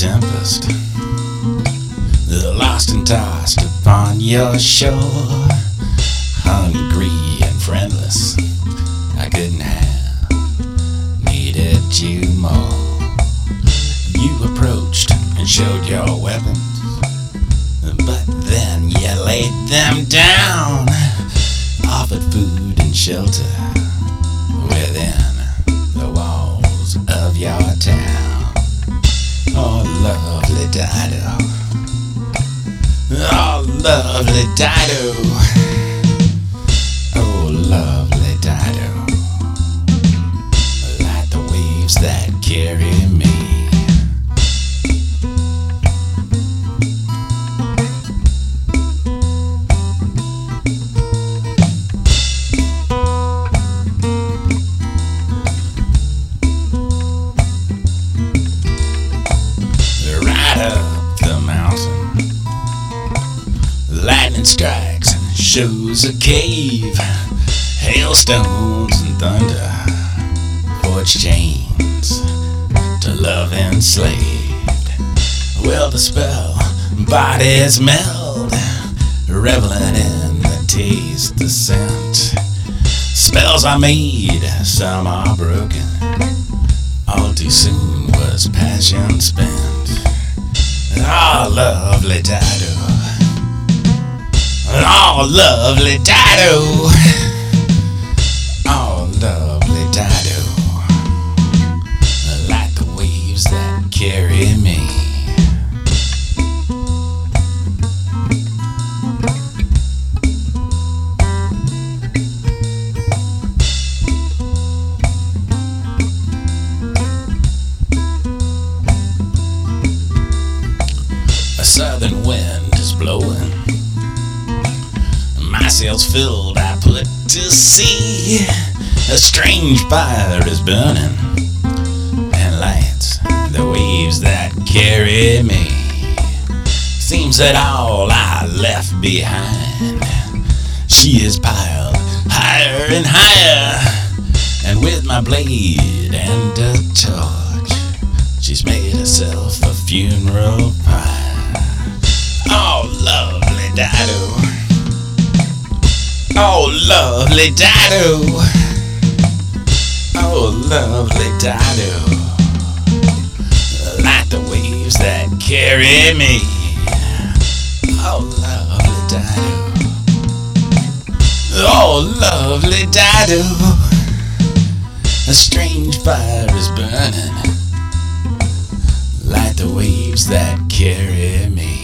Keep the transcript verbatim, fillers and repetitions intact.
tempest, lost and tossed upon your shore. Hungry and friendless, I couldn't have needed you more. You approached and showed your weapons, but then you laid them down. Offered food and shelter within the walls of your town. Oh, lovely Dido. Oh, lovely Dido. Oh, lovely Dido. Like the waves that carry me. Right up the mountain, lightning strikes and shows a cave. Hailstones and thunder forge chains to love enslaved. Well, the spell bodies meld, reveling in the taste, the scent. Spells are made, some are broken. All too soon was passion spent. Oh, lovely Dido. Oh, lovely Dido. Oh, lovely Dido. Like the waves that carry me. A southern wind is blowing, my sails filled, I put to sea. A strange fire is burning and lights the waves that carry me. Seems that all I left behind, she is piled higher and higher. And with my blade and a torch, she's made herself a funeral pyre. Oh, lovely Dido. Oh, lovely Dido. Oh, lovely Dido. Like the waves that carry me. Oh, lovely Dido. Oh, lovely Dido. A strange fire is burning, like the waves that carry me.